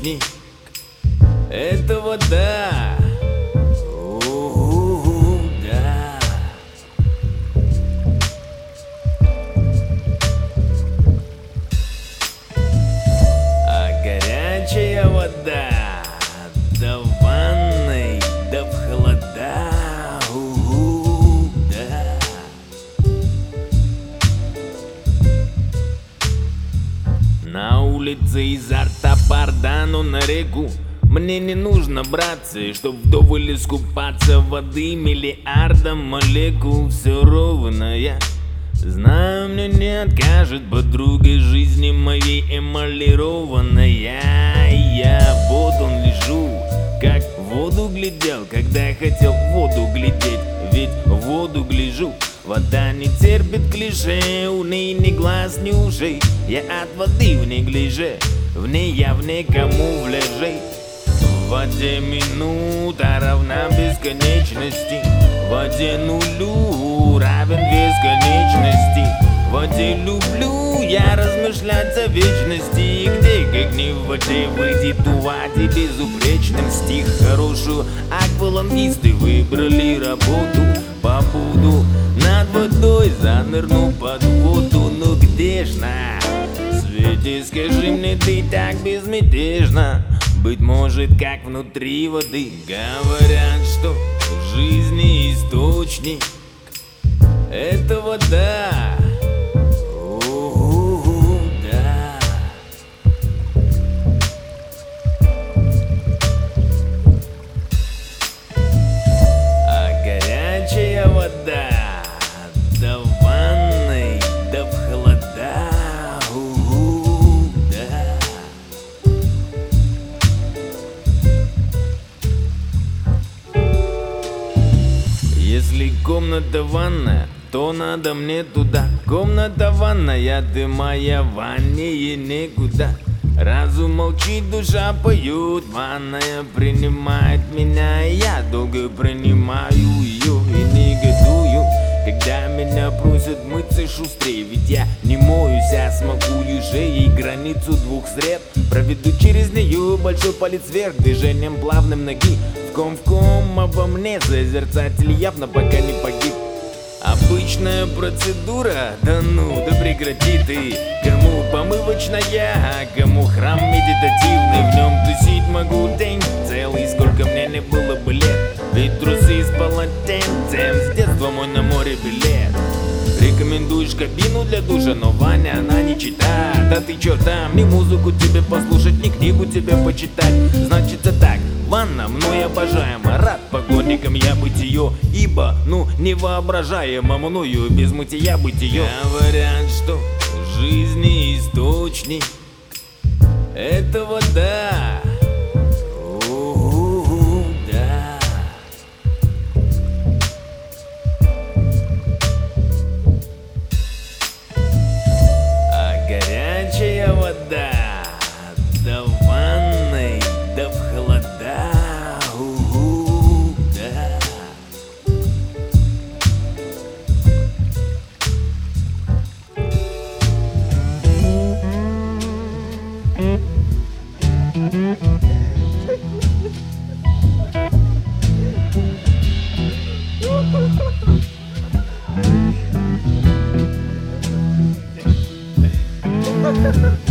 источник. Это вода. Да. А горячая вода до ванной, да в холода. Да. На улице изо рта парда, но на реку мне не нужно, братцы, чтоб вдоволь искупаться. Воды миллиардом молекул, все ровно я знаю, мне не откажет подруга жизни моей эмалированная. Я вот он лежу, как в воду глядел, когда хотел в воду глядеть. Ведь в воду гляжу, вода не терпит клише, у ней ни глаз, ни ушей. Я от воды в неглиже, в ней я в никому вляжей. В воде минута равна бесконечности, в воде нулю равен вес конечности. В воде люблю я размышлять о вечности, и где, как не в воде, выйдет у воде безупречным стих. Хорошую аквалангисты выбрали работу, побуду над водой, занырну под воду. Ну где ж на свете, скажи мне, ты так безмятежна? Быть может, как внутри воды. Говорят, что в жизни источник — это вода. Да. А горячая вода до ванной, да в холода. Если комната ванная, то надо мне туда. Комната ванная, ты моя, ваннее некуда. Разум молчит, душа поет, ванная принимает меня, и я долго принимаю ее и негодую, когда меня просят мыться шустрее. Ведь я не моюсь, а смакую же ей границу двух сред. Проведу через нее большой палец вверх движением плавным ноги. В ком обо мне созерцатель явно пока не погиб. Обычная процедура, да ну, да прекрати ты. Кому помывочная, а кому храм медитативный. В нем тусить могу день целый, сколько мне не было бы лет. Ведь трусы с полотенцем, с детства мой на море билет. Рекомендуешь кабину для душа, но Ваня, она не читает. Да ты чё там, ни музыку тебе послушать, ни книгу тебе почитать. Значится так, ванна мной обожаема, рад поклонникам я бытие, ибо, невоображаемо мною без мытья бытие. Говорят, что в жизни источник — это вода. Да. А горячая вода до ванной, да в холода. Да. Ha ha ha.